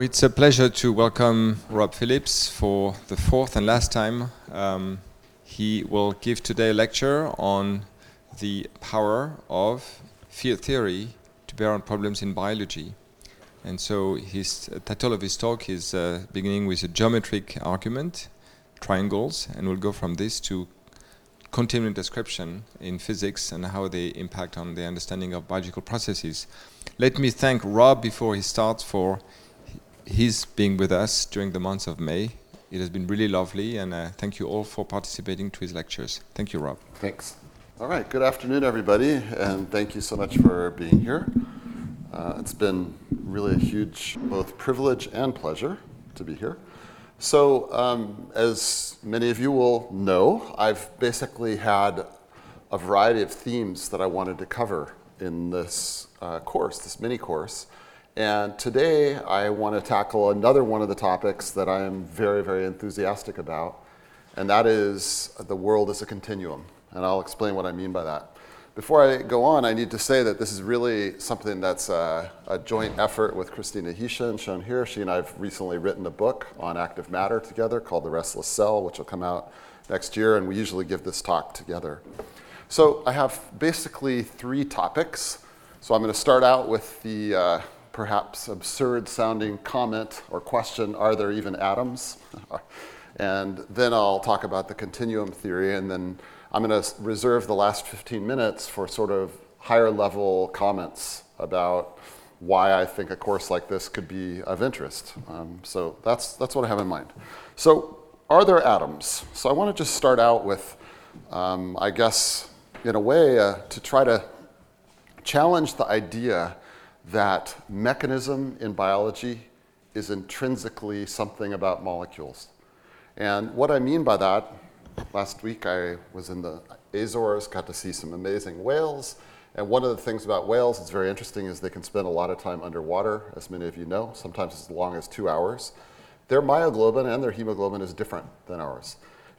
It's a pleasure to welcome Rob Phillips for the fourth and last time. He will give today a lecture on the power of field theory to bear on problems in biology. And so his title of his talk is beginning with a geometric argument, triangles, and we'll go from this to continuing description in physics and how they impact on the understanding of biological processes. Let me thank Rob before he starts for his being with us during the month of May. It has been really lovely, and thank you all for participating to his lectures. Thank you, Rob. Thanks. All right, good afternoon, everybody, and thank you so much for being here. It's been really a huge both privilege and pleasure to be here. So, as many of you will know, I've basically had a variety of themes that I wanted to cover in this course, this mini course. And today I want to tackle another one of the topics that I am very, very enthusiastic about, and that is the world as a continuum. And I'll explain what I mean by that. Before I go on, I need to say that this is really something that's a joint effort with Christina Hishen, shown here. She and I have recently written a book on active matter together called The Restless Cell, which will come out next year, and we usually give this talk together. So I have basically three topics. So I'm going to start out with the perhaps absurd-sounding comment or question, are there even atoms? And then I'll talk about the continuum theory, and then I'm going to reserve the last 15 minutes for sort of higher-level comments about why I think a course like this could be of interest. So that's what I have in mind. So are there atoms? So I want to just start out with, I guess, in a way, to try to challenge the idea that mechanism in biology is intrinsically something about molecules. And what I mean by that, last week I was in the Azores, got to see some amazing whales. And one of the things about whales that's very interesting is they can spend a lot of time underwater, as many of you know, sometimes as long as 2 hours. Their myoglobin and their hemoglobin is different than ours.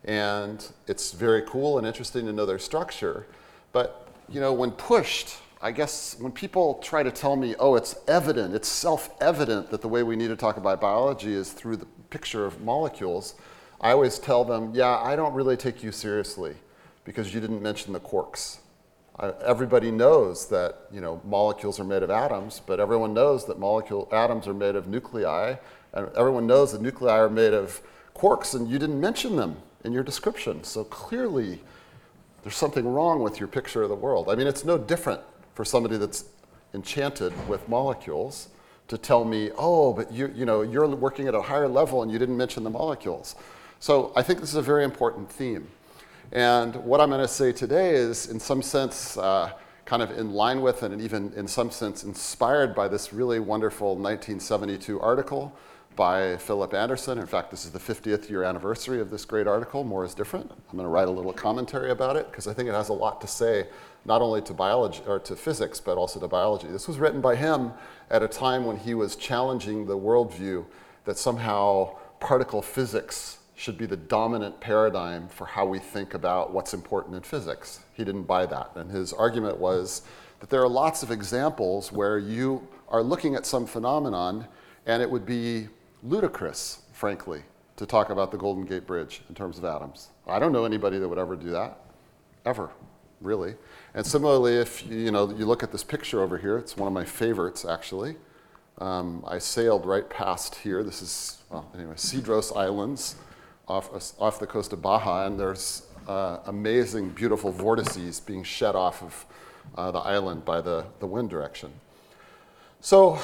And it's very cool and interesting to know their structure. But, you know, when pushed, I guess when people try to tell me, oh, it's evident, it's self-evident that the way we need to talk about biology is through the picture of molecules, I always tell them, yeah, I don't really take you seriously because you didn't mention the quarks. Everybody knows that, you know, molecules are made of atoms, but everyone knows that atoms are made of nuclei, and everyone knows that nuclei are made of quarks, and you didn't mention them in your description. So clearly, there's something wrong with your picture of the world. I mean, it's no different for somebody that's enchanted with molecules to tell me, oh, but you're working at a higher level and you didn't mention the molecules. So I think this is a very important theme. And what I'm going to say today is, in some sense, kind of in line with and even in some sense inspired by this really wonderful 1972 article by Philip Anderson. In fact, this is the 50th year anniversary of this great article, More is Different. I'm going to write a little commentary about it because I think it has a lot to say not only to biology or to physics, but also to biology. This was written by him at a time when he was challenging the worldview that somehow particle physics should be the dominant paradigm for how we think about what's important in physics. He didn't buy that. And his argument was that there are lots of examples where you are looking at some phenomenon and it would be ludicrous, frankly, to talk about the Golden Gate Bridge in terms of atoms. I don't know anybody that would ever do that, ever, really. And similarly, if you look at this picture over here, it's one of my favorites, actually. I sailed right past here. This is, Cedros Islands off the coast of Baja, and there's amazing, beautiful vortices being shed off of the island by the wind direction. So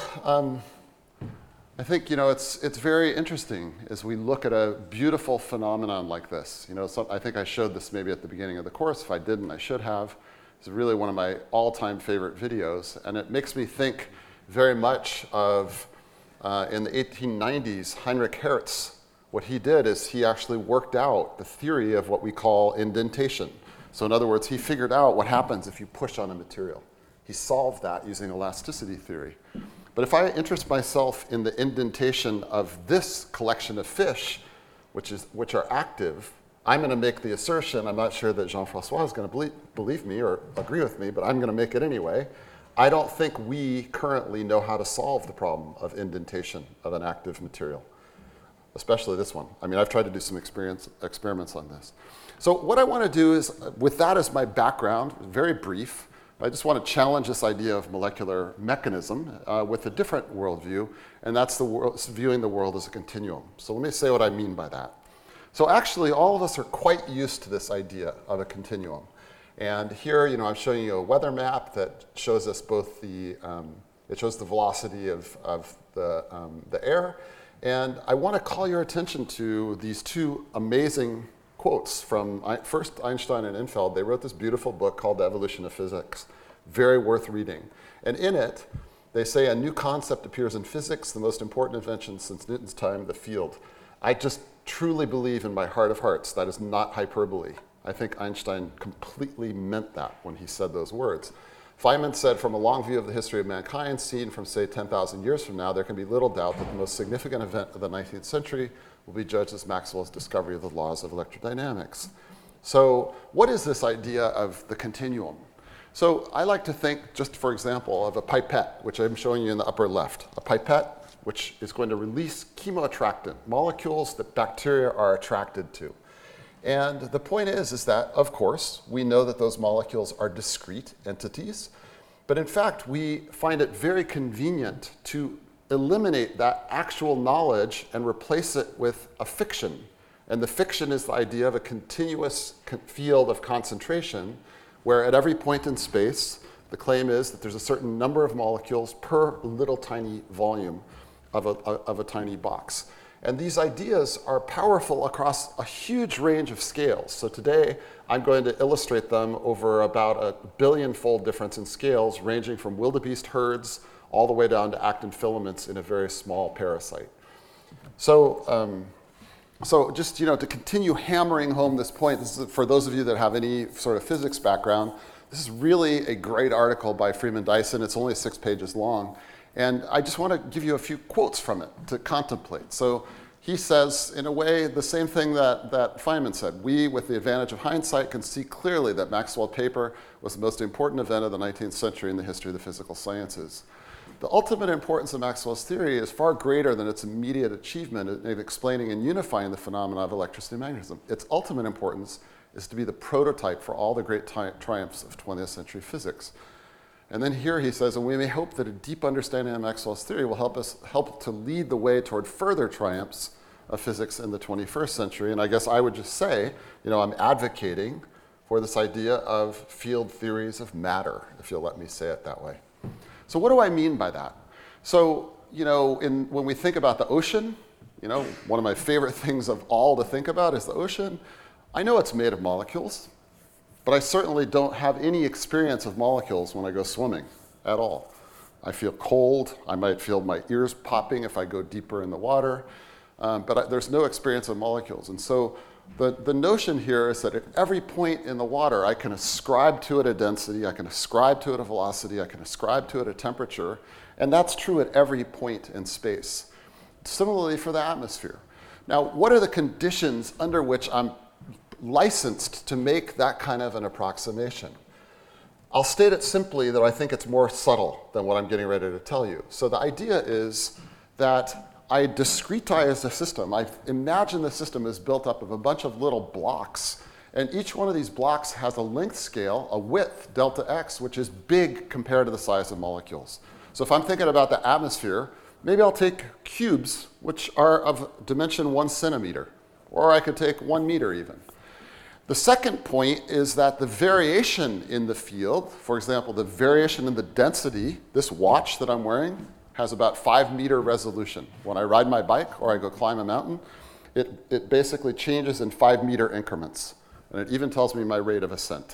I think, it's very interesting as we look at a beautiful phenomenon like this. I think I showed this maybe at the beginning of the course. If I didn't, I should have. It's really one of my all-time favorite videos, and it makes me think very much of, in the 1890s, Heinrich Hertz. What he did is he actually worked out the theory of what we call indentation. So in other words, he figured out what happens if you push on a material. He solved that using elasticity theory. But if I interest myself in the indentation of this collection of fish, which are active, I'm going to make the assertion, I'm not sure that Jean-François is going to believe me or agree with me, but I'm going to make it anyway. I don't think we currently know how to solve the problem of indentation of an active material, especially this one. I mean, I've tried to do some experiments on this. So what I want to do is, with that as my background, very brief, I just want to challenge this idea of molecular mechanism with a different worldview, and that's viewing the world as a continuum. So let me say what I mean by that. So actually, all of us are quite used to this idea of a continuum. And here, I'm showing you a weather map that shows us both it shows the velocity of the air. And I want to call your attention to these two amazing quotes from first Einstein and Infeld. They wrote this beautiful book called The Evolution of Physics, very worth reading. And in it, they say a new concept appears in physics, the most important invention since Newton's time, the field. I just truly believe in my heart of hearts that is not hyperbole. I think Einstein completely meant that when he said those words. Feynman said, from a long view of the history of mankind, seen from, say, 10,000 years from now, there can be little doubt that the most significant event of the 19th century will be judged as Maxwell's discovery of the laws of electrodynamics. So what is this idea of the continuum? So I like to think, just for example, of a pipette, which I'm showing you in the upper left. A pipette which is going to release chemoattractant, molecules that bacteria are attracted to. And the point is that, of course, we know that those molecules are discrete entities, but in fact, we find it very convenient to eliminate that actual knowledge and replace it with a fiction. And the fiction is the idea of a continuous field of concentration, where at every point in space, the claim is that there's a certain number of molecules per little tiny volume of a tiny box. And these ideas are powerful across a huge range of scales. So today, I'm going to illustrate them over about a billion-fold difference in scales, ranging from wildebeest herds all the way down to actin filaments in a very small parasite. So, just to continue hammering home this point, this is for those of you that have any sort of physics background, this is really a great article by Freeman Dyson. It's only 6 pages long. And I just want to give you a few quotes from it to contemplate. So he says, in a way, the same thing that Feynman said. We, with the advantage of hindsight, can see clearly that Maxwell's paper was the most important event of the 19th century in the history of the physical sciences. The ultimate importance of Maxwell's theory is far greater than its immediate achievement in explaining and unifying the phenomena of electricity and magnetism. Its ultimate importance is to be the prototype for all the great triumphs of 20th century physics. And then here he says, and we may hope that a deep understanding of Maxwell's theory will help to lead the way toward further triumphs of physics in the 21st century. And I guess I would just say, I'm advocating for this idea of field theories of matter, if you'll let me say it that way. So what do I mean by that? So, when we think about the ocean, one of my favorite things of all to think about is the ocean. I know it's made of molecules, but I certainly don't have any experience of molecules when I go swimming at all. I feel cold. I might feel my ears popping if I go deeper in the water, but there's no experience of molecules. And so the notion here is that at every point in the water, I can ascribe to it a density, I can ascribe to it a velocity, I can ascribe to it a temperature, and that's true at every point in space. Similarly for the atmosphere. Now, what are the conditions under which I'm licensed to make that kind of an approximation? I'll state it simply that I think it's more subtle than what I'm getting ready to tell you. So the idea is that I discretize the system. I imagine the system is built up of a bunch of little blocks, and each one of these blocks has a length scale, a width, delta x, which is big compared to the size of molecules. So if I'm thinking about the atmosphere, maybe I'll take cubes, which are of dimension 1 centimeter, or I could take 1 meter even. The second point is that the variation in the field, for example, the variation in the density, this watch that I'm wearing has about 5 meter resolution. When I ride my bike or I go climb a mountain, it basically changes in 5 meter increments. And it even tells me my rate of ascent.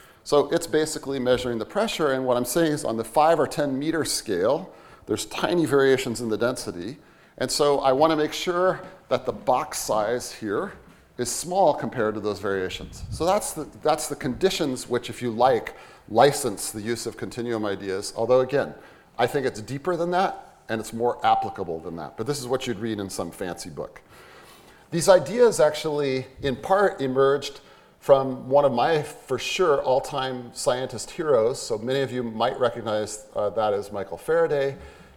So it's basically measuring the pressure, and what I'm saying is on the 5 or 10 meter scale, there's tiny variations in the density. And so I want to make sure that the box size here is small compared to those variations. So that's the conditions which, if you like, license the use of continuum ideas. Although, again, I think it's deeper than that, and it's more applicable than that. But this is what you'd read in some fancy book. These ideas actually, in part, emerged from one of my, for sure, all-time scientist heroes. So many of you might recognize that as Michael Faraday.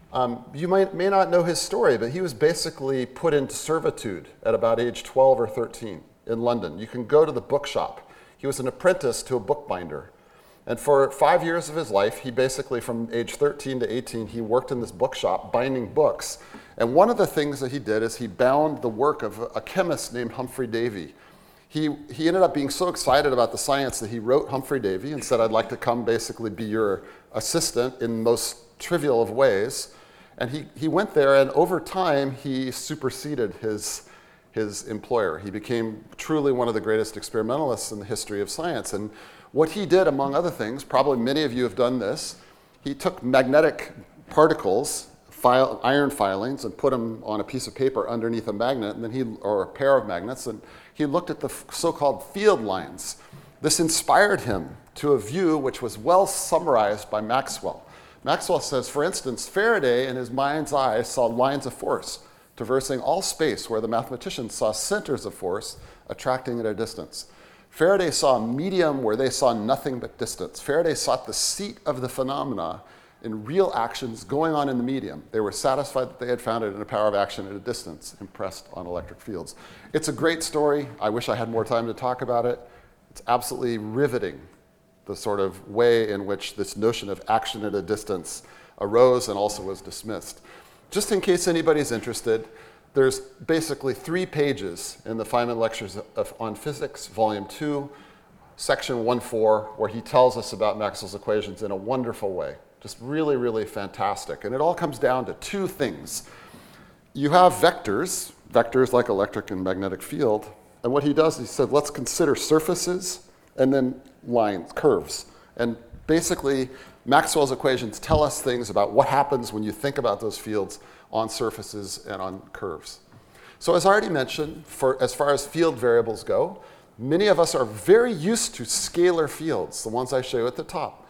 You may not know his story, but he was basically put into servitude at about age 12 or 13 in London. You can go to the bookshop. He was an apprentice to a bookbinder. And for 5 years of his life, he basically, from age 13 to 18, he worked in this bookshop binding books. And one of the things that he did is he bound the work of a chemist named Humphrey Davy. He ended up being so excited about the science that he wrote Humphrey Davy and said, I'd like to come basically be your assistant in the most trivial of ways. And he went there, and over time, he superseded his employer. He became truly one of the greatest experimentalists in the history of science. And what he did, among other things, probably many of you have done this, he took magnetic particles, iron filings, and put them on a piece of paper underneath a magnet, and then or a pair of magnets, and he looked at the so-called field lines. This inspired him to a view which was well summarized by Maxwell. Maxwell says, for instance, Faraday in his mind's eye saw lines of force traversing all space, where the mathematicians saw centers of force attracting at a distance. Faraday saw a medium where they saw nothing but distance. Faraday sought the seat of the phenomena in real actions going on in the medium. They were satisfied that they had found it in a power of action at a distance, impressed on electric fields. It's a great story. I wish I had more time to talk about it. It's absolutely riveting, the sort of way in which this notion of action at a distance arose and also was dismissed. Just in case anybody's interested, there's basically 3 pages in the Feynman Lectures on Physics, Volume 2, Section 1.4, where he tells us about Maxwell's equations in a wonderful way. Just really, really fantastic. And it all comes down to 2 things. You have vectors like electric and magnetic field. And what he does, he said, let's consider surfaces and then lines, curves. And basically, Maxwell's equations tell us things about what happens when you think about those fields on surfaces and on curves. So as I already mentioned, as far as field variables go, many of us are very used to scalar fields, the ones I show you at the top.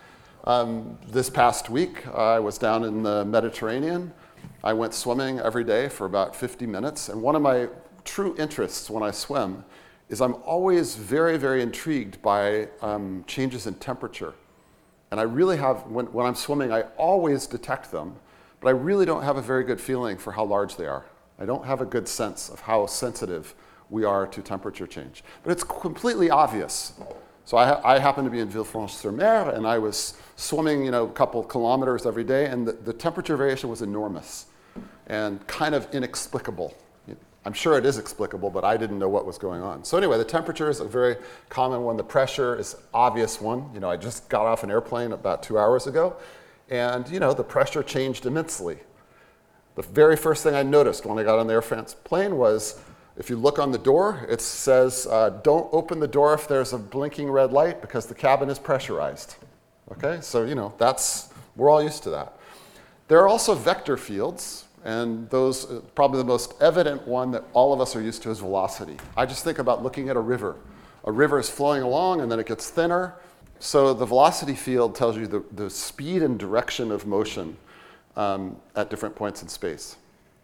This past week, I was down in the Mediterranean. I went swimming every day for about 50 minutes. And one of my true interests when I swim is I'm always very, very intrigued by changes in temperature. And I really have, when I'm swimming, I always detect them, but I really don't have a very good feeling for how large they are. I don't have a good sense of how sensitive we are to temperature change. But it's completely obvious. So I happen to be in Villefranche-sur-Mer, and I was swimming, a couple kilometers every day, and the temperature variation was enormous and kind of inexplicable. I'm sure it is explicable, but I didn't know what was going on. So anyway, the temperature is a very common one. The pressure is an obvious one. I just got off an airplane about 2 hours ago, and the pressure changed immensely. The very first thing I noticed when I got on the Air France plane was, if you look on the door, it says, don't open the door if there's a blinking red light because the cabin is pressurized. Okay, so we're all used to that. There are also vector fields, and those, probably the most evident one that all of us are used to is velocity. I just think about looking at a river. A river is flowing along and then it gets thinner. So the velocity field tells you the speed and direction of motion at different points in space.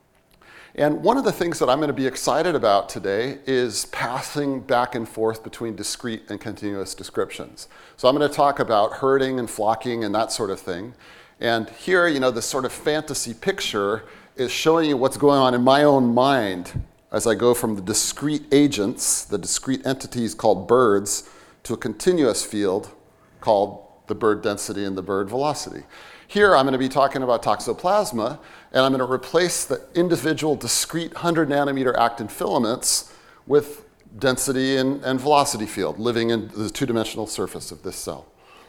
And one of the things that I'm going to be excited about today is passing back and forth between discrete and continuous descriptions. So I'm going to talk about herding and flocking and that sort of thing. And here, this sort of fantasy picture is showing you what's going on in my own mind as I go from the discrete agents, the discrete entities called birds, to a continuous field called the bird density and the bird velocity. Here, I'm going to be talking about toxoplasma, and I'm going to replace the individual discrete 100 nanometer actin filaments with density and velocity field living in the two-dimensional surface of this cell.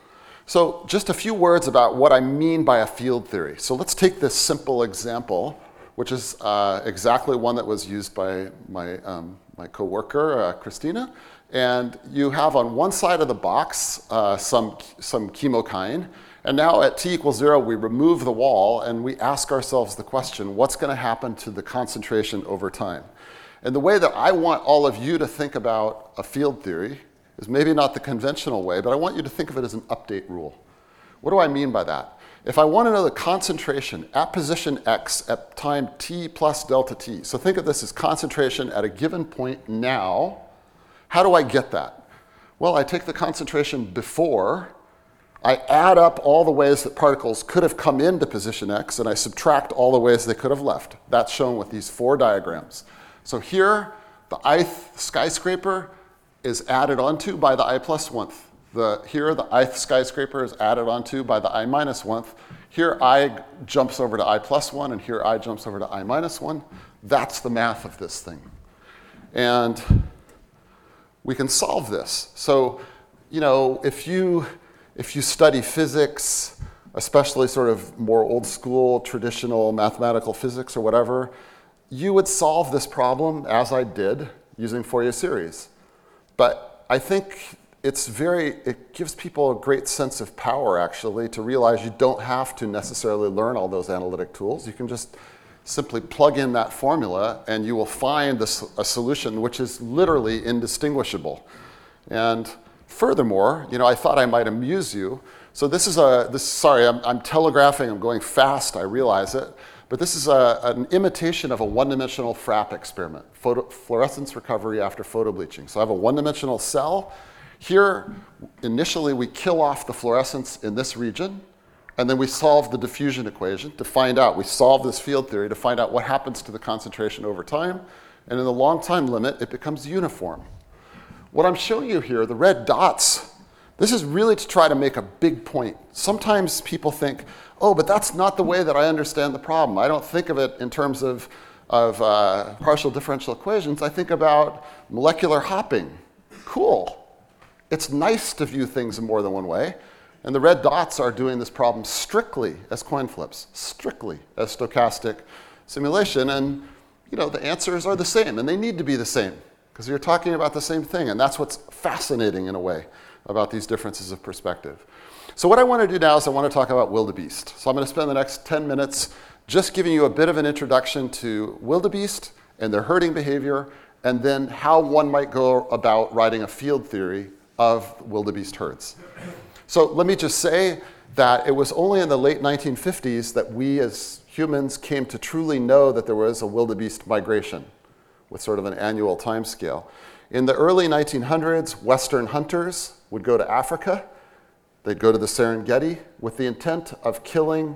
So just a few words about what I mean by a field theory. So let's take this simple example, which is exactly one that was used by my coworker, Christina. And you have on one side of the box some chemokine. And now at t equals 0, we remove the wall and we ask ourselves the question, what's going to happen to the concentration over time? And the way that I want all of you to think about a field theory is maybe not the conventional way, but I want you to think of it as an update rule. What do I mean by that? If I want to know the concentration at position x at time t plus delta t, so think of this as concentration at a given point now, how do I get that? Well, I take the concentration before, I add up all the ways that particles could have come into position X, and I subtract all the ways they could have left. That's shown with these 4 diagrams. So here, the ith skyscraper is added onto by the I plus 1th. Here, the ith skyscraper is added onto by the I minus 1th. Here, I jumps over to I plus 1, and here I jumps over to I minus 1. That's the math of this thing. And we can solve this. So, if you study physics, especially sort of more old school, traditional mathematical physics or whatever, you would solve this problem as I did using Fourier series. But I think it gives people a great sense of power, actually, to realize you don't have to necessarily learn all those analytic tools. You can just simply plug in that formula and you will find a solution which is literally indistinguishable. And furthermore, I thought I might amuse you. So sorry, I'm telegraphing, I'm going fast, I realize it. But this is an imitation of a one-dimensional FRAP experiment, fluorescence recovery after photobleaching. So I have a one-dimensional cell. Here, initially, we kill off the fluorescence in this region, and then we solve the diffusion equation to find out. We solve this field theory to find out what happens to the concentration over time. And in the long time limit, it becomes uniform. What I'm showing you here, the red dots, this is really to try to make a big point. Sometimes people think, oh, but that's not the way that I understand the problem. I don't think of it in terms of partial differential equations. I think about molecular hopping. Cool. It's nice to view things in more than one way. And the red dots are doing this problem strictly as coin flips, strictly as stochastic simulation. And the answers are the same, and they need to be the same, because you're talking about the same thing. And that's what's fascinating, in a way, about these differences of perspective. So what I want to do now is I want to talk about wildebeest. So I'm going to spend the next 10 minutes just giving you a bit of an introduction to wildebeest and their herding behavior, and then how one might go about writing a field theory of wildebeest herds. So let me just say that it was only in the late 1950s that we as humans came to truly know that there was a wildebeest migration with sort of an annual time scale. In the early 1900s, Western hunters would go to Africa. They'd go to the Serengeti with the intent of killing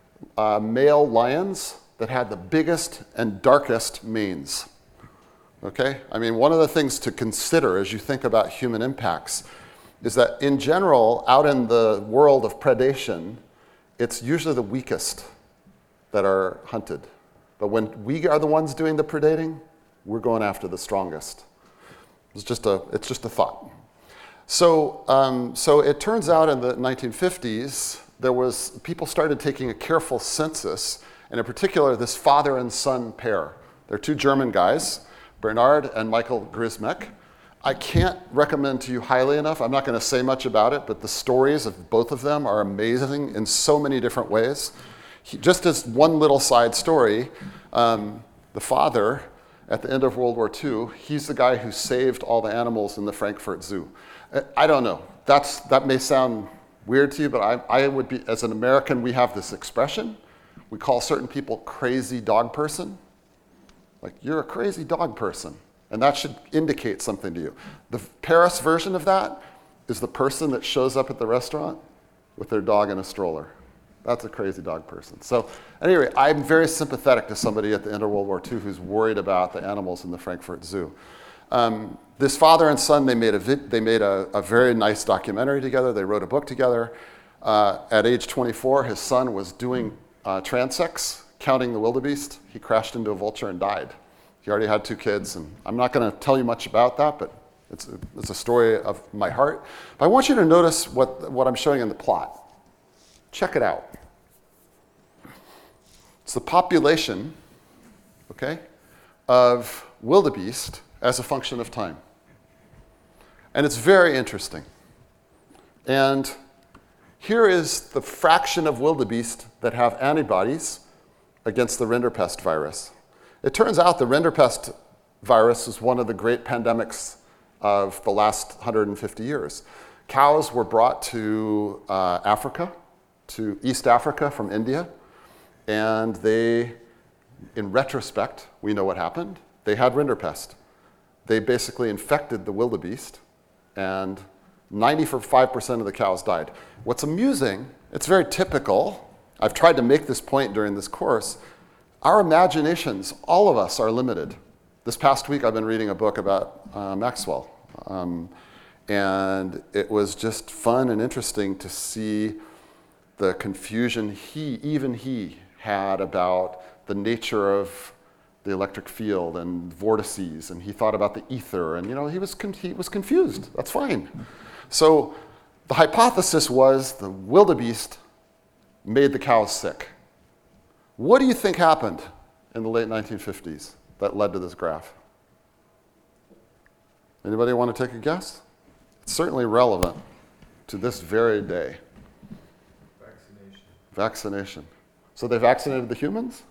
male lions that had the biggest and darkest manes. Okay? I mean, one of the things to consider as you think about human impacts is that in general, out in the world of predation, it's usually the weakest that are hunted. But when we are the ones doing the predating, we're going after the strongest. It's just a thought. So it turns out in the 1950s, people started taking a careful census, and in particular, this father and son pair. They're 2 German guys, Bernard and Michael Grismeck. I can't recommend to you highly enough. I'm not going to say much about it, but the stories of both of them are amazing in so many different ways. Just as one little side story, the father, at the end of World War II, he's the guy who saved all the animals in the Frankfurt Zoo. I don't know. That may sound weird to you, but I would be, as an American, we have this expression. We call certain people crazy dog person. Like, you're a crazy dog person. And that should indicate something to you. The Paris version of that is the person that shows up at the restaurant with their dog in a stroller. That's a crazy dog person. So anyway, I'm very sympathetic to somebody at the end of World War II who's worried about the animals in the Frankfurt Zoo. This father and son, they made a very nice documentary together. They wrote a book together. At age 24, his son was doing transects, counting the wildebeest. He crashed into a vulture and died. He already had 2 kids, and I'm not going to tell you much about that, but it's a story of my heart. But I want you to notice what I'm showing in the plot. Check it out. It's the population, okay, of wildebeest as a function of time. And it's very interesting. And here is the fraction of wildebeest that have antibodies against the Rinderpest virus. It turns out the Rinderpest virus is one of the great pandemics of the last 150 years. Cows were brought to Africa, to East Africa from India, and they, in retrospect, we know what happened. They had Rinderpest. They basically infected the wildebeest, and 95% of the cows died. What's amusing, it's very typical, I've tried to make this point during this course, our imaginations, all of us, are limited. This past week I've been reading a book about Maxwell, and it was just fun and interesting to see the confusion even he had about the nature of the electric field and vortices, and he thought about the ether, and he was confused. That's fine. So the hypothesis was the wildebeest made the cows sick. What do you think happened in the late 1950s that led to this graph? Anybody want to take a guess? It's certainly relevant to this very day. Vaccination. So they vaccinated the humans?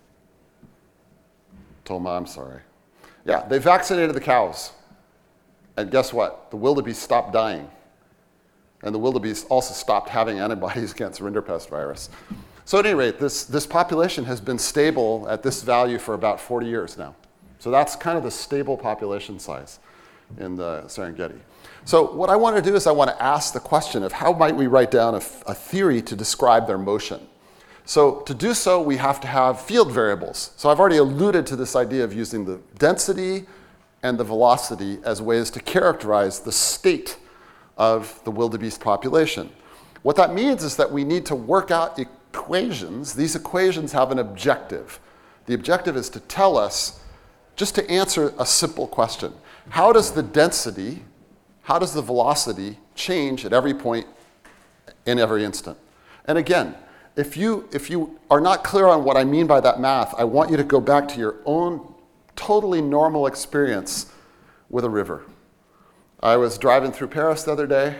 Toma, I'm sorry. Yeah, they vaccinated the cows. And guess what? The wildebeest stopped dying. And the wildebeest also stopped having antibodies against rinderpest virus. So at any rate, this population has been stable at this value for about 40 years now. So that's kind of the stable population size in the Serengeti. So what I want to do is I want to ask the question of how might we write down a theory to describe their motion. So to do so, we have to have field variables. So I've already alluded to this idea of using the density and the velocity as ways to characterize the state of the wildebeest population. What that means is that we need to work out equations. These equations have an objective. The objective is to tell us, just to answer a simple question, how does the density, how does the velocity change at every point in every instant? And again, if you are not clear on what I mean by that math, I want you to go back to your own totally normal experience with a river. I was driving through Paris the other day.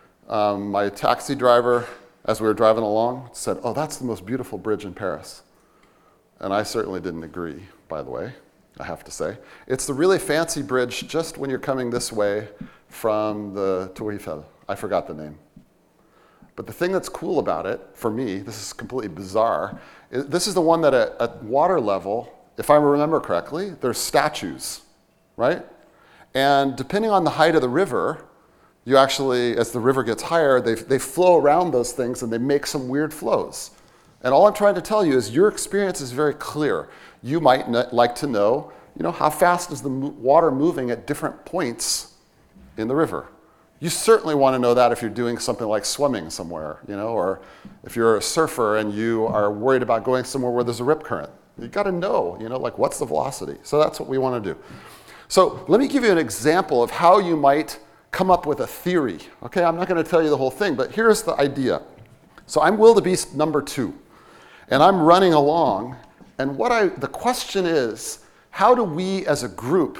My taxi driver, as we were driving along, said, "Oh, that's the most beautiful bridge in Paris." And I certainly didn't agree, by the way, I have to say. It's the really fancy bridge just when you're coming this way from the Tour Eiffel. I forgot the name. But the thing that's cool about it, for me, this is completely bizarre, this is the one that at water level, if I remember correctly, there's statues, right? And depending on the height of the river, you actually, as the river gets higher, they flow around those things and they make some weird flows. And all I'm trying to tell you is your experience is very clear. You might like to know, how fast is the water moving at different points in the river. You certainly want to know that if you're doing something like swimming somewhere, or if you're a surfer and you are worried about going somewhere where there's a rip current. You've got to know, what's the velocity? So that's what we want to do. So let me give you an example of how you might come up with a theory. Okay, I'm not going to tell you the whole thing, but here's the idea. So I'm wildebeest number 2, and I'm running along, and the question is, how do we as a group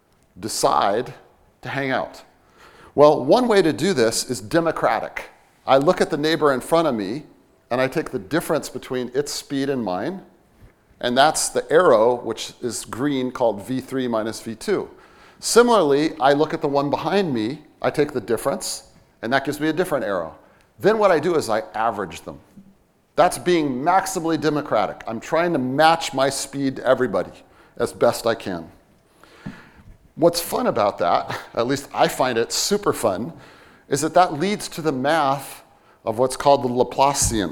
decide to hang out? Well, one way to do this is democratic. I look at the neighbor in front of me, and I take the difference between its speed and mine, and that's the arrow, which is green, called V3 minus V2. Similarly, I look at the one behind me, I take the difference, and that gives me a different arrow. Then what I do is I average them. That's being maximally democratic. I'm trying to match my speed to everybody as best I can. What's fun about that, at least I find it super fun, is that leads to the math of what's called the Laplacian.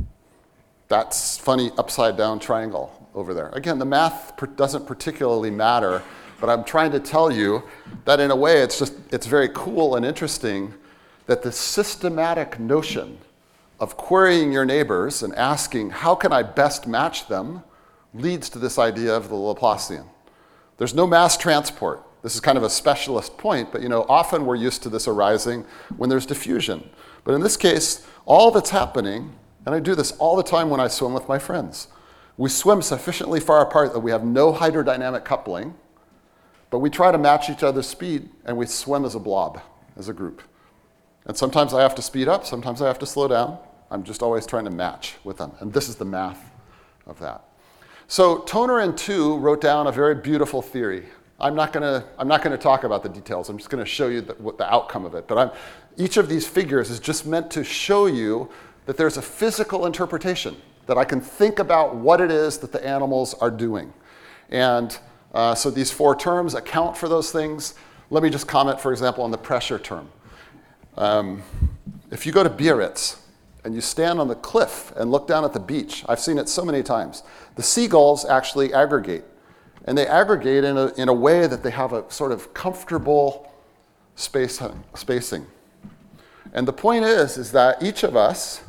That's funny upside down triangle over there. Again, the math doesn't particularly matter, but I'm trying to tell you that in a way it's very cool and interesting that the systematic notion of querying your neighbors and asking how can I best match them leads to this idea of the Laplacian. There's no mass transport. This is kind of a specialist point, but often we're used to this arising when there's diffusion. But in this case, all that's happening, and I do this all the time when I swim with my friends, we swim sufficiently far apart that we have no hydrodynamic coupling, but we try to match each other's speed, and we swim as a blob, as a group. And sometimes I have to speed up, sometimes I have to slow down. I'm just always trying to match with them, and this is the math of that. So Toner and Tu wrote down a very beautiful theory. I'm not going to talk about the details. I'm just going to show you the outcome of it. But each of these figures is just meant to show you that there's a physical interpretation, that I can think about what it is that the animals are doing. And so these 4 terms account for those things. Let me just comment, for example, on the pressure term. If you go to Biarritz and you stand on the cliff and look down at the beach, I've seen it so many times, the seagulls actually aggregate. And they aggregate in a way that they have a sort of comfortable spacing. And the point is that each of us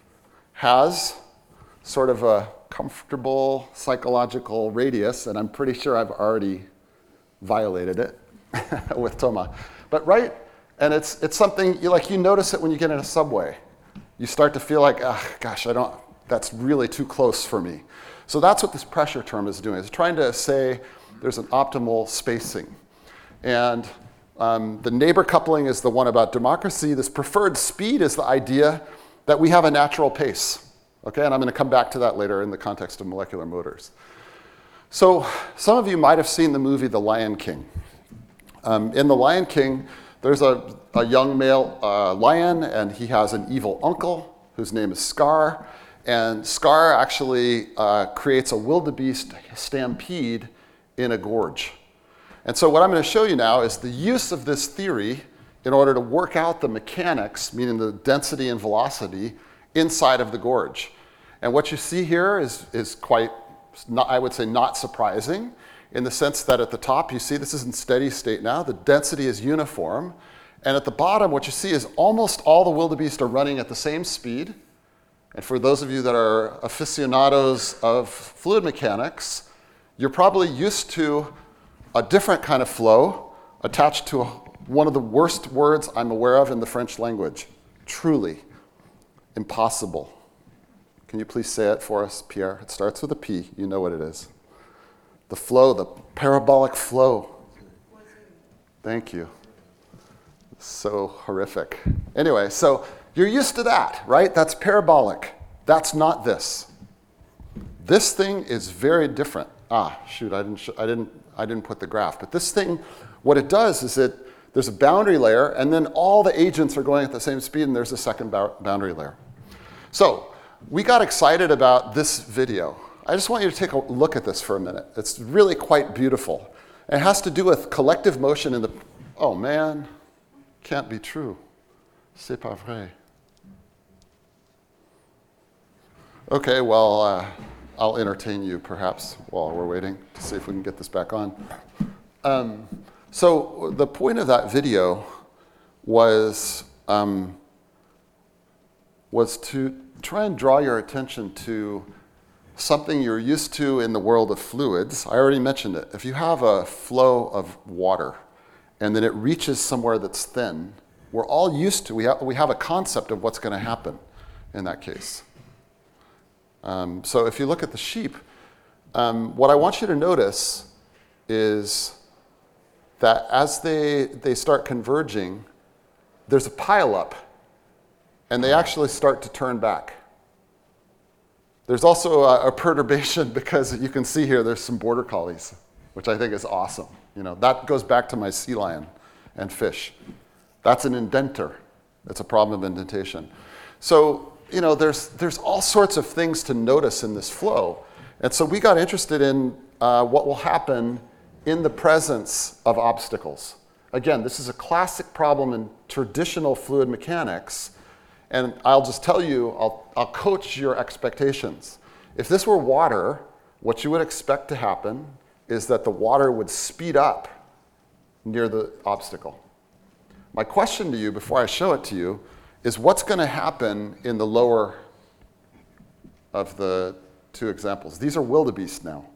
has sort of a comfortable psychological radius, and I'm pretty sure I've already violated it with Toma. But right, and it's something, you notice it when you get in a subway. You start to feel like, gosh, that's really too close for me. So that's what this pressure term is doing. It's trying to say there's an optimal spacing. And the neighbor coupling is the one about democracy. This preferred speed is the idea that we have a natural pace. Okay, and I'm going to come back to that later in the context of molecular motors. So some of you might have seen the movie The Lion King. In The Lion King, there's a young male lion, and he has an evil uncle whose name is Scar. And Scar actually creates a wildebeest stampede in a gorge. And so what I'm going to show you now is the use of this theory in order to work out the mechanics, meaning the density and velocity, inside of the gorge. And what you see here is quite, I would say, not surprising, in the sense that at the top, you see this is in steady state now. The density is uniform. And at the bottom, what you see is almost all the wildebeest are running at the same speed. And for those of you that are aficionados of fluid mechanics, you're probably used to a different kind of flow attached to one of the worst words I'm aware of in the French language. Truly impossible. Can you please say it for us, Pierre? It starts with a P. You know what it is. The flow, the parabolic flow. Thank you. So horrific. Anyway, so you're used to that, right? That's parabolic. That's not this. This thing is very different. Shoot, I didn't put the graph. But this thing, what it does is there's a boundary layer, and then all the agents are going at the same speed, and there's a second boundary layer. So we got excited about this video. I just want you to take a look at this for a minute. It's really quite beautiful. It has to do with collective motion in the, oh man, can't be true. C'est pas vrai. Okay, well, I'll entertain you perhaps while we're waiting to see if we can get this back on. So the point of that video was to try and draw your attention to something you're used to in the world of fluids. I already mentioned it. If you have a flow of water and then it reaches somewhere that's thin, we're all used to, we have a concept of what's going to happen in that case. So if you look at the sheep, what I want you to notice is that as they start converging, there's a pileup, and they actually start to turn back. There's also a perturbation because you can see here there's some border collies, which I think is awesome. That goes back to my sea lion and fish. That's an indenter. It's a problem of indentation. So, there's all sorts of things to notice in this flow. And so we got interested in what will happen in the presence of obstacles. Again, this is a classic problem in traditional fluid mechanics. And I'll just tell you, I'll coach your expectations. If this were water, what you would expect to happen is that the water would speed up near the obstacle. My question to you before I show it to you is what's going to happen in the lower of the two examples. These are wildebeest now.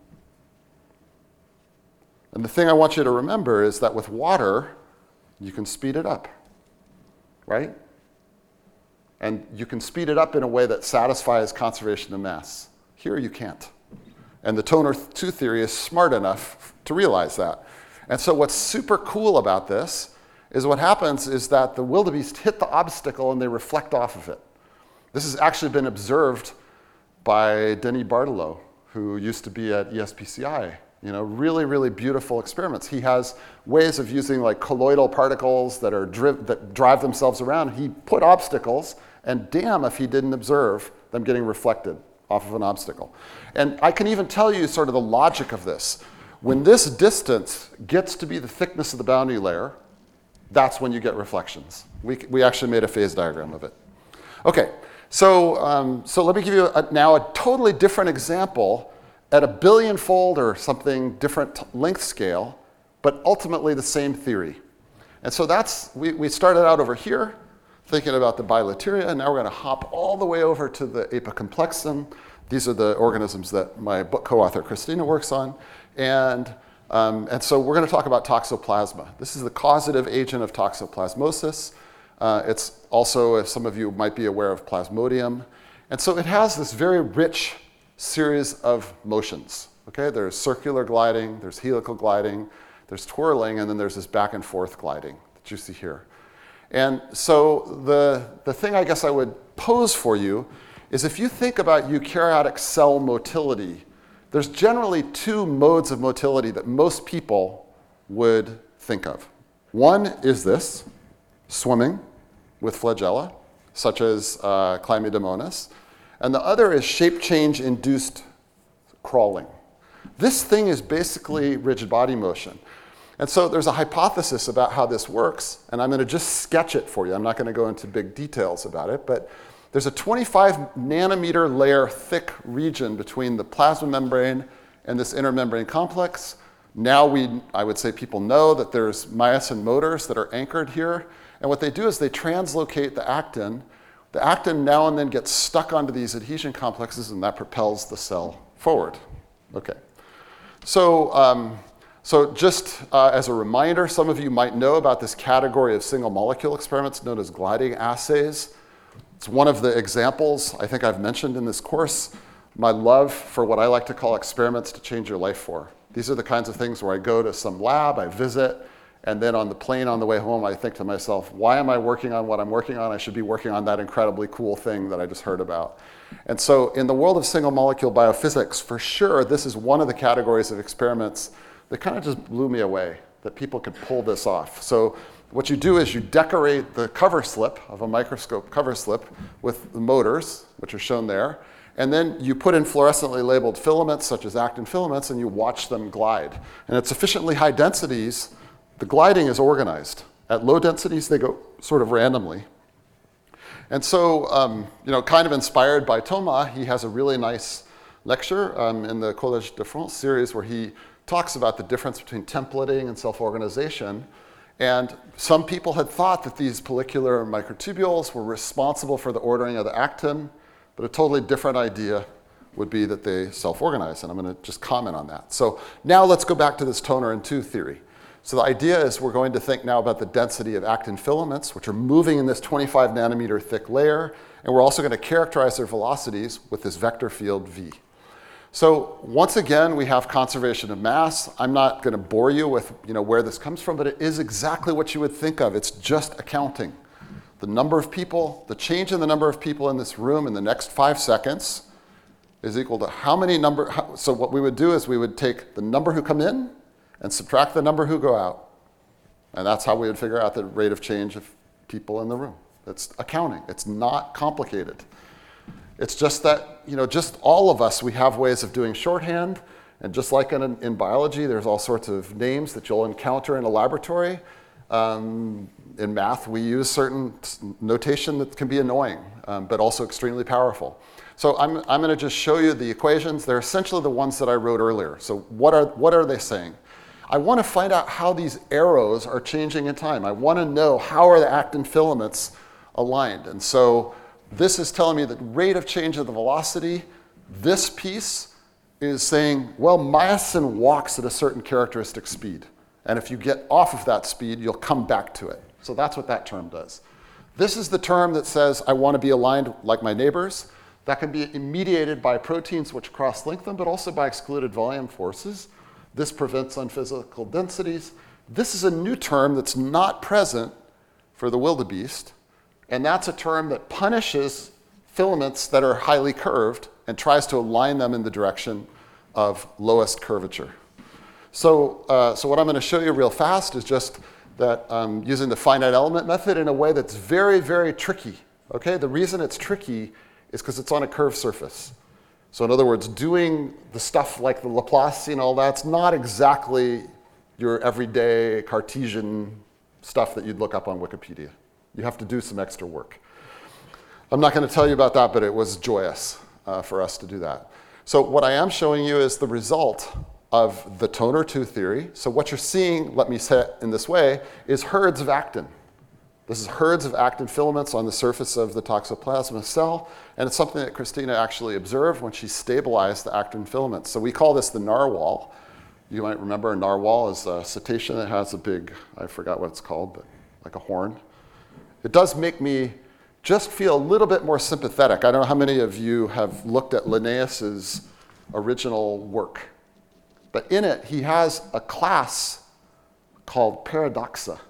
And the thing I want you to remember is that with water, you can speed it up, right? And you can speed it up in a way that satisfies conservation of mass. Here you can't. And the Toner 2 theory is smart enough to realize that. And so what's super cool about this is what happens is that the wildebeest hit the obstacle and they reflect off of it. This has actually been observed by Denis Barthelot, who used to be at ESPCI. Really, really beautiful experiments. He has ways of using like colloidal particles that drive themselves around. He put obstacles, and damn if he didn't observe them getting reflected off of an obstacle. And I can even tell you sort of the logic of this. When this distance gets to be the thickness of the boundary layer, that's when you get reflections. We actually made a phase diagram of it. Okay, so let me give you now a totally different example at a billion-fold or something different length scale, but ultimately the same theory. And so we started out over here, thinking about the bilateria, and now we're going to hop all the way over to the apicomplexum. These are the organisms that my book co-author Christina works on. And so we're going to talk about toxoplasma. This is the causative agent of toxoplasmosis. It's also, if some of you might be aware of Plasmodium. And so it has this very rich series of motions. Okay? There's circular gliding, there's helical gliding, there's twirling, and then there's this back and forth gliding that you see here. And so the thing I guess I would pose for you is if you think about eukaryotic cell motility, there's generally two modes of motility that most people would think of. One is this, swimming with flagella, such as Chlamydomonas, and the other is shape change-induced crawling. This thing is basically rigid body motion. And so there's a hypothesis about how this works, and I'm going to just sketch it for you. I'm not going to go into big details about it, but there's a 25 nanometer layer thick region between the plasma membrane and this intermembrane complex. Now I would say people know that there's myosin motors that are anchored here, and what they do is they translocate the actin. The actin now and then gets stuck onto these adhesion complexes, and that propels the cell forward. Okay. So just as a reminder, some of you might know about this category of single molecule experiments known as gliding assays. It's one of the examples I think I've mentioned in this course, my love for what I like to call experiments to change your life for. These are the kinds of things where I go to some lab, I visit, and then on the plane on the way home, I think to myself, why am I working on what I'm working on? I should be working on that incredibly cool thing that I just heard about. And so in the world of single molecule biophysics, for sure, this is one of the categories of experiments that kind of just blew me away, that people could pull this off. So what you do is you decorate the cover slip of a microscope cover slip with the motors, which are shown there, and then you put in fluorescently labeled filaments, such as actin filaments, and you watch them glide. And at sufficiently high densities, the gliding is organized. At low densities, they go sort of randomly. And so, kind of inspired by Thomas, he has a really nice lecture in the Collège de France series where he talks about the difference between templating and self-organization. And some people had thought that these follicular microtubules were responsible for the ordering of the actin, but a totally different idea would be that they self-organize, and I'm going to just comment on that. So now let's go back to this toner and 2 theory. So the idea is we're going to think now about the density of actin filaments, which are moving in this 25 nanometer thick layer, and we're also going to characterize their velocities with this vector field V. So once again, we have conservation of mass. I'm not going to bore you with where this comes from, but it is exactly what you would think of. It's just accounting. The number of people, the change in the number of people in this room in the next 5 seconds is equal to how many so what we would do is we would take the number who come in and subtract the number who go out. And that's how we would figure out the rate of change of people in the room. It's accounting. It's not complicated. It's just that, just all of us, we have ways of doing shorthand. And just like in biology, there's all sorts of names that you'll encounter in a laboratory. In math, we use certain notation that can be annoying, but also extremely powerful. So I'm going to just show you the equations. They're essentially the ones that I wrote earlier. So what are they saying? I want to find out how these arrows are changing in time. I want to know how are the actin filaments aligned. And so this is telling me the rate of change of the velocity. This piece is saying, well, myosin walks at a certain characteristic speed. And if you get off of that speed, you'll come back to it. So that's what that term does. This is the term that says I want to be aligned like my neighbors. That can be mediated by proteins which cross-link them, but also by excluded volume forces. This prevents unphysical densities. This is a new term that's not present for the wildebeest, and that's a term that punishes filaments that are highly curved and tries to align them in the direction of lowest curvature. So what I'm going to show you real fast is just that using the finite element method in a way that's very, very tricky. Okay? The reason it's tricky is because it's on a curved surface. So in other words, doing the stuff like the Laplacian and all that's not exactly your everyday Cartesian stuff that you'd look up on Wikipedia. You have to do some extra work. I'm not going to tell you about that, but it was joyous for us to do that. So what I am showing you is the result of the toner 2 theory. So what you're seeing, let me say it in this way, is herds of actin. This is herds of actin filaments on the surface of the toxoplasma cell, and it's something that Christina actually observed when she stabilized the actin filaments. So we call this the narwhal. You might remember a narwhal is a cetacean that has a big, I forgot what it's called, but like a horn. It does make me just feel a little bit more sympathetic. I don't know how many of you have looked at Linnaeus's original work, but in it he has a class called Paradoxa.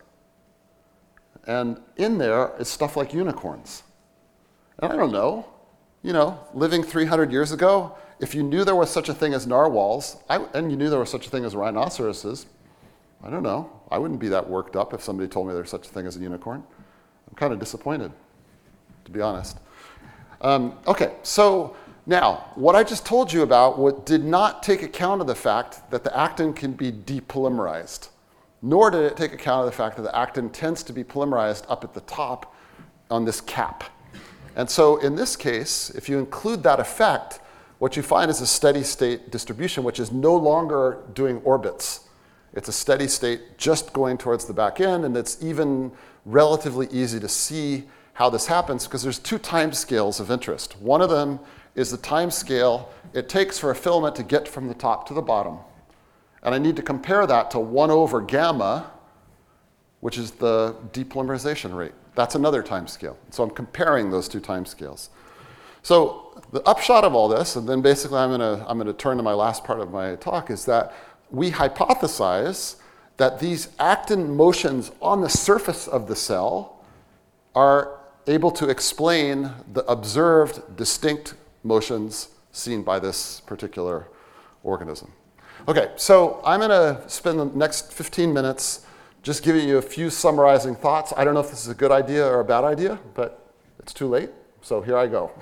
And in there is stuff like unicorns. And I don't know, living 300 years ago, if you knew there was such a thing as narwhals, and you knew there was such a thing as rhinoceroses, I don't know, I wouldn't be that worked up if somebody told me there's such a thing as a unicorn. I'm kind of disappointed, to be honest. Okay, so now, what I just told you about did not take account of the fact that the actin can be depolymerized, nor did it take account of the fact that the actin tends to be polymerized up at the top on this cap. And so in this case, if you include that effect, what you find is a steady state distribution, which is no longer doing orbits. It's a steady state just going towards the back end, and it's even relatively easy to see how this happens because there's 2 time scales of interest. One of them is the time scale it takes for a filament to get from the top to the bottom. And I need to compare that to 1 over gamma, which is the depolymerization rate. That's another time scale. So I'm comparing those 2 time scales. So the upshot of all this, and then basically I'm going to turn to my last part of my talk, is that we hypothesize that these actin motions on the surface of the cell are able to explain the observed distinct motions seen by this particular organism. Okay, so I'm going to spend the next 15 minutes just giving you a few summarizing thoughts. I don't know if this is a good idea or a bad idea, but it's too late, so here I go.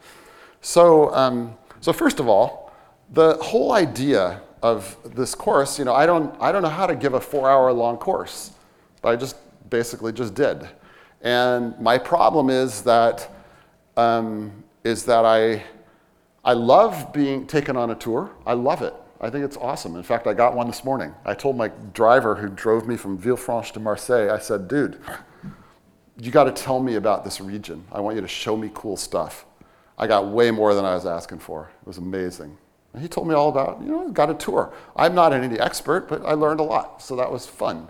So first of all, the whole idea of this course, I don't know how to give a 4-hour-long course, but I just basically just did. And my problem is that I love being taken on a tour. I love it. I think it's awesome. In fact, I got one this morning. I told my driver who drove me from Villefranche to Marseille, I said, dude, you got to tell me about this region. I want you to show me cool stuff. I got way more than I was asking for. It was amazing. And he told me all about, got a tour. I'm not any expert, but I learned a lot, so that was fun.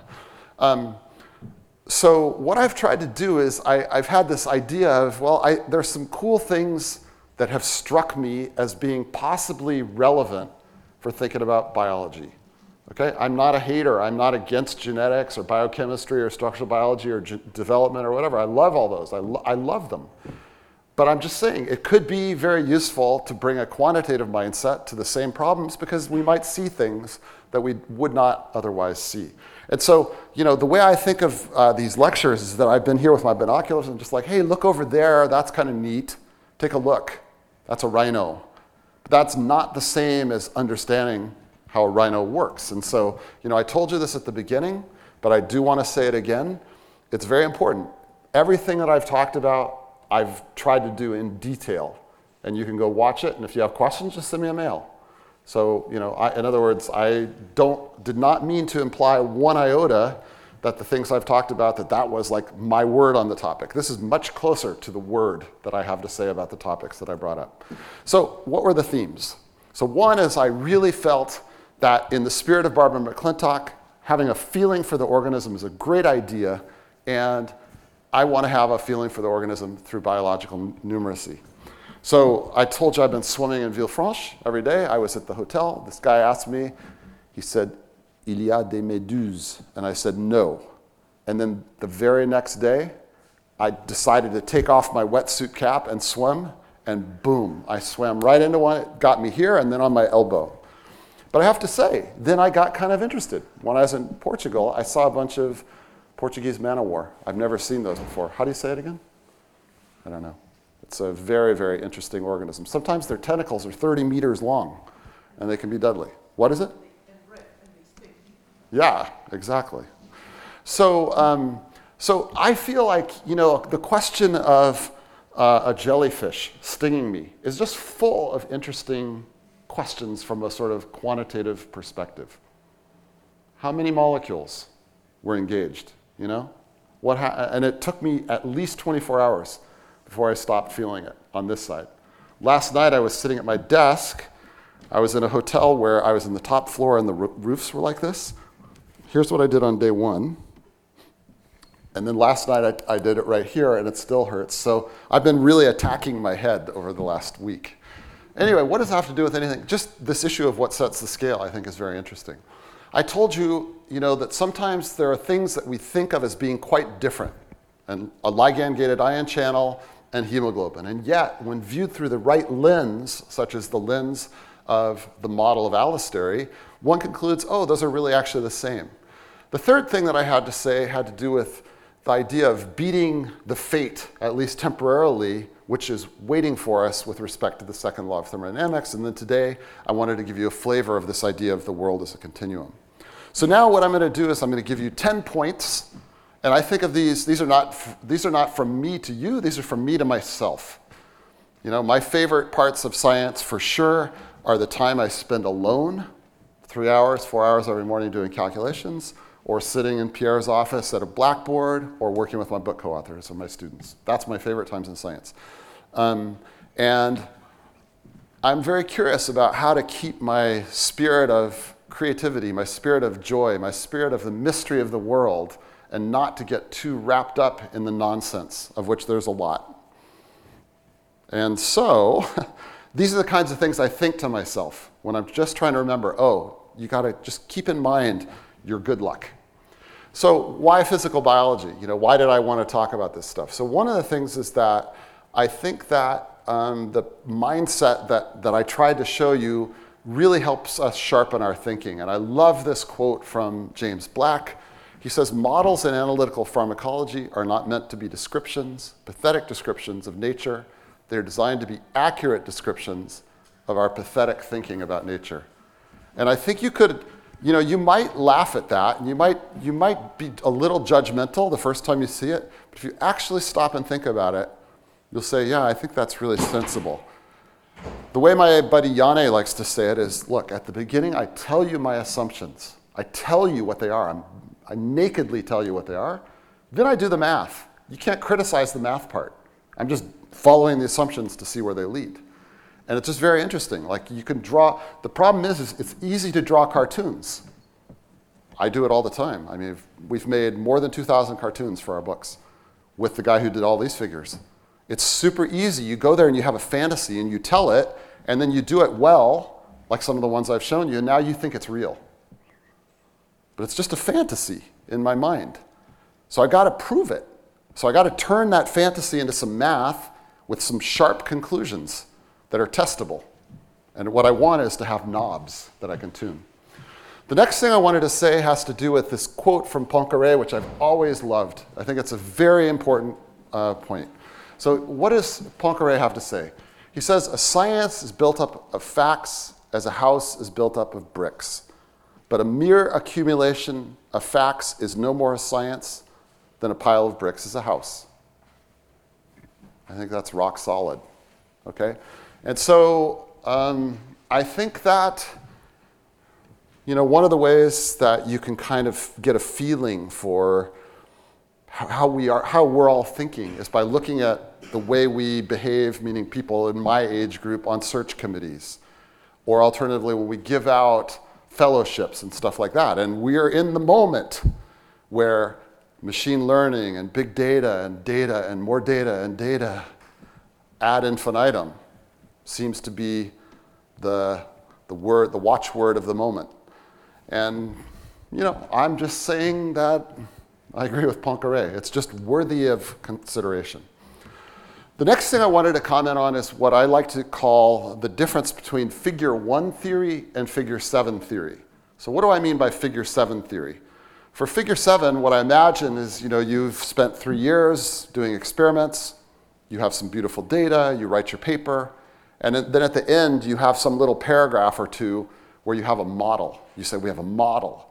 So what I've tried to do is I've had this idea of, there's some cool things that have struck me as being possibly relevant for thinking about biology. Okay, I'm not a hater. I'm not against genetics or biochemistry or structural biology or development or whatever. I love all those. I love them. But I'm just saying it could be very useful to bring a quantitative mindset to the same problems because we might see things that we would not otherwise see. And so, the way I think of these lectures is that I've been here with my binoculars and just like, hey, look over there. That's kind of neat. Take a look. That's a rhino. But that's not the same as understanding how a rhino works. And so, I told you this at the beginning, but I do want to say it again. It's very important. Everything that I've talked about, I've tried to do in detail. And you can go watch it, and if you have questions, just send me a mail. So, in other words, I did not mean to imply one iota that the things I've talked about, that was like my word on the topic. This is much closer to the word that I have to say about the topics that I brought up. So what were the themes? So one is I really felt that in the spirit of Barbara McClintock, having a feeling for the organism is a great idea, and I want to have a feeling for the organism through biological numeracy. So I told you I've been swimming in Villefranche every day. I was at the hotel. This guy asked me, he said, "Il y a des méduses?" And I said, "No." And then the very next day, I decided to take off my wetsuit cap and swim, and boom, I swam right into one. It got me here and then on my elbow. But I have to say, then I got kind of interested. When I was in Portugal, I saw a bunch of Portuguese man-o-war. I've never seen those before. How do you say it again? I don't know. It's a very, very interesting organism. Sometimes their tentacles are 30 meters long, and they can be deadly. What is it? Yeah, exactly. So I feel like, the question of a jellyfish stinging me is just full of interesting questions from a sort of quantitative perspective. How many molecules were engaged, and it took me at least 24 hours before I stopped feeling it on this side. Last night I was sitting at my desk. I was in a hotel where I was in the top floor and the roofs were like this. Here's what I did on day 1. And then last night I did it right here and it still hurts. So I've been really attacking my head over the last week. Anyway, what does that have to do with anything? Just this issue of what sets the scale I think is very interesting. I told you, that sometimes there are things that we think of as being quite different. And a ligand-gated ion channel and hemoglobin. And yet, when viewed through the right lens, such as the lens of the model of allostery, one concludes, oh, those are really actually the same. The third thing that I had to say had to do with the idea of beating the fate, at least temporarily, which is waiting for us with respect to the second law of thermodynamics. And then today, I wanted to give you a flavor of this idea of the world as a continuum. So now what I'm going to do is I'm going to give you 10 points. And I think of these are not from me to you, these are from me to myself. My favorite parts of science for sure are the time I spend alone, 3 hours, 4 hours every morning doing calculations, or sitting in Pierre's office at a blackboard, or working with my book co-authors or my students. That's my favorite times in science. And I'm very curious about how to keep my spirit of creativity, my spirit of joy, my spirit of the mystery of the world, and not to get too wrapped up in the nonsense, of which there's a lot. And so, these are the kinds of things I think to myself when I'm just trying to remember, you gotta just keep in mind your good luck. So why physical biology? Why did I want to talk about this stuff? So one of the things is that I think that the mindset that I tried to show you really helps us sharpen our thinking. And I love this quote from James Black. He says, models in analytical pharmacology are not meant to be descriptions, pathetic descriptions of nature. They're designed to be accurate descriptions of our pathetic thinking about nature. And I think you could, you might laugh at that, and you might be a little judgmental the first time you see it, but if you actually stop and think about it, you'll say, yeah, I think that's really sensible. The way my buddy Yane likes to say it is, look, at the beginning, I tell you my assumptions. I tell you what they are. I nakedly tell you what they are. Then I do the math. You can't criticize the math part. I'm just following the assumptions to see where they lead. And it's just very interesting. Like you can draw, the problem is it's easy to draw cartoons. I do it all the time. I mean, we've made more than 2,000 cartoons for our books with the guy who did all these figures. It's super easy. You go there and you have a fantasy and you tell it, and then you do it well, like some of the ones I've shown you, and now you think it's real. But it's just a fantasy in my mind. So I got to prove it. So I got to turn that fantasy into some math with some sharp conclusions that are testable. And what I want is to have knobs that I can tune. The next thing I wanted to say has to do with this quote from Poincaré, which I've always loved. I think it's a very important point. So what does Poincaré have to say? He says, a science is built up of facts as a house is built up of bricks. But a mere accumulation of facts is no more a science than a pile of bricks is a house. I think that's rock solid, okay? And so I think that, one of the ways that you can kind of get a feeling for how we're all thinking is by looking at the way we behave, meaning people in my age group, on search committees. Or alternatively, when we give out fellowships and stuff like that. And we're in the moment where machine learning and big data and more data and data ad infinitum seems to be the watchword of the moment. And, I'm just saying that I agree with Poincaré. It's just worthy of consideration. The next thing I wanted to comment on is what I like to call the difference between figure 1 theory and figure 7 theory. So what do I mean by figure 7 theory? For figure 7, what I imagine is, you've spent 3 years doing experiments, you have some beautiful data, you write your paper, and then at the end, you have some little paragraph or two where you have a model. You say, we have a model.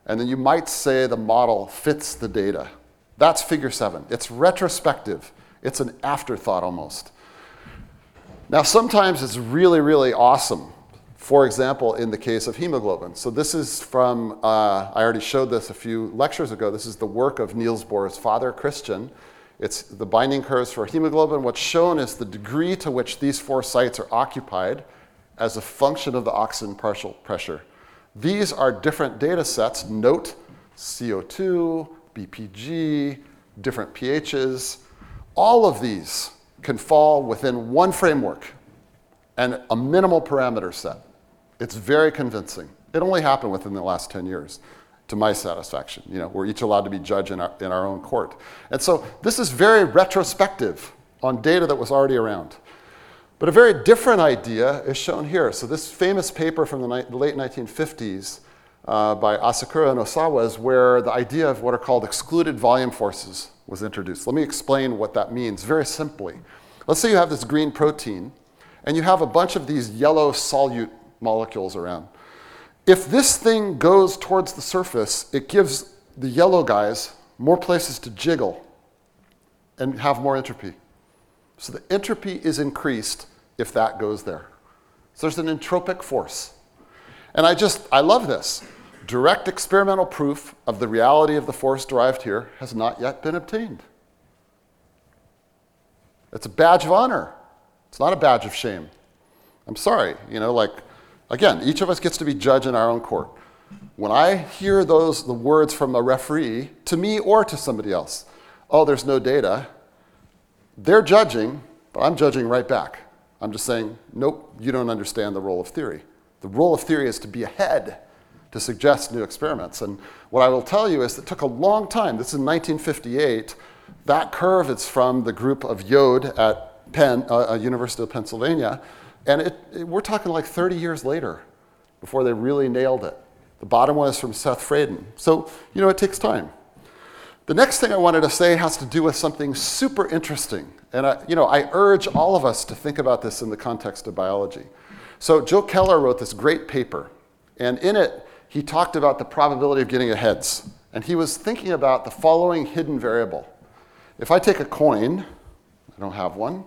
And then you might say the model fits the data. That's figure 7. It's retrospective. It's an afterthought almost. Now, sometimes it's really, really awesome. For example, in the case of hemoglobin. So this is from, I already showed this a few lectures ago. This is the work of Niels Bohr's father, Christian. It's the binding curves for hemoglobin. What's shown is the degree to which these 4 sites are occupied as a function of the oxygen partial pressure. These are different data sets. Note CO2, BPG, different pHs. All of these can fall within one framework and a minimal parameter set. It's very convincing. It only happened within the last 10 years, to my satisfaction. We're each allowed to be judged in our own court. And so this is very retrospective on data that was already around. But a very different idea is shown here. So this famous paper from the late 1950s by Asakura and Osawa is where the idea of what are called excluded volume forces was introduced. Let me explain what that means very simply. Let's say you have this green protein, and you have a bunch of these yellow solute molecules around. If this thing goes towards the surface, it gives the yellow guys more places to jiggle and have more entropy. So the entropy is increased if that goes there. So there's an entropic force. And I love this. Direct experimental proof of the reality of the force derived here has not yet been obtained. It's a badge of honor. It's not a badge of shame. I'm sorry, again, each of us gets to be judged in our own court. When I hear the words from a referee, to me or to somebody else, oh, there's no data, they're judging, but I'm judging right back. I'm just saying, nope, you don't understand the role of theory. The role of theory is to be ahead, to suggest new experiments. And what I will tell you is it took a long time. This is 1958. That curve is from the group of Yode at Penn, University of Pennsylvania. And we're talking like 30 years later before they really nailed it. The bottom one is from Seth Freyden. So, it takes time. The next thing I wanted to say has to do with something super interesting. And I urge all of us to think about this in the context of biology. So Joe Keller wrote this great paper. And in it, he talked about the probability of getting a heads. And he was thinking about the following hidden variable. If I take a coin, I don't have one.